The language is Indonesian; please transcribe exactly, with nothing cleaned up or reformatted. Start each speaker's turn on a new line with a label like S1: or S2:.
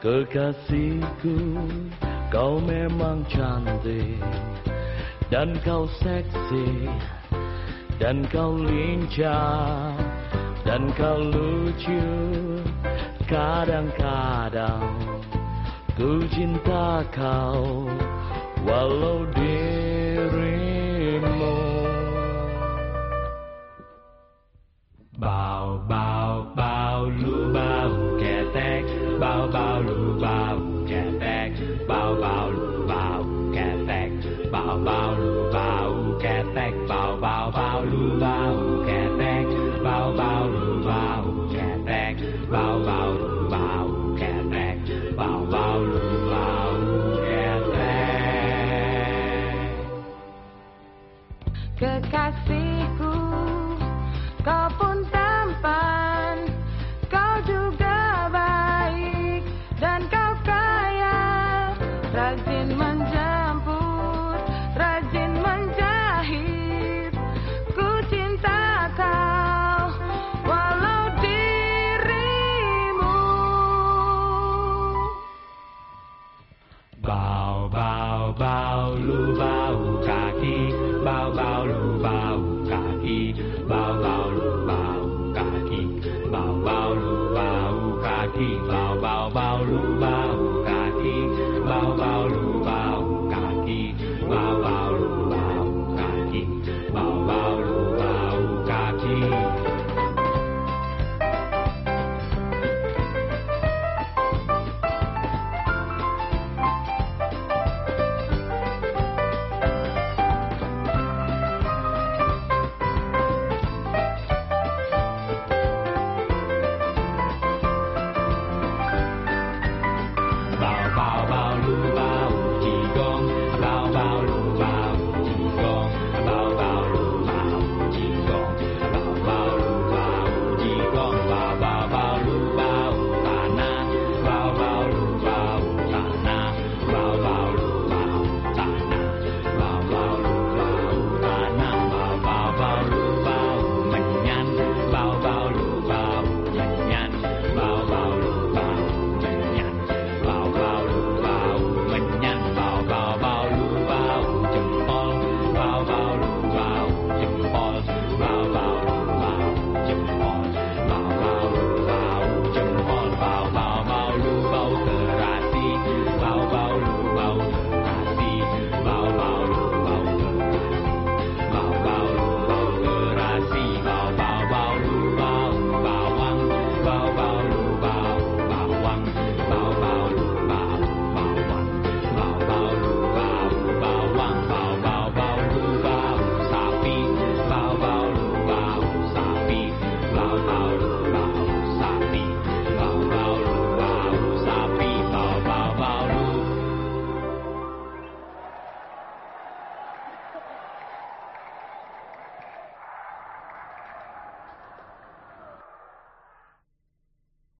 S1: Kekasihku, kau memang cantik, dan kau seksi, dan kau lincah, dan kau lucu. Kadang-kadang ku cinta kau, walau dirimu.
S2: Bau bau bau lu bau ketek, bau bau lu bau ketek, bau bau lu bau ketek, bau bau lu bau ketek, bau bau bau lu bau ketek, bau bau lu bau ketek, bau bau lu bau ketek, bau bau lu bau ketek.
S3: Kekasihku, kau pun tampan, kau juga baik, dan kau kaya, rajin menjemput, rajin menjahit. Ku cinta kau, walau dirimu.
S2: Bau bau bau lu bau kaki, bau bau lu bau kaki, bau bau lu bau kaki, bau bau lu bau kaki, bau bau bau lu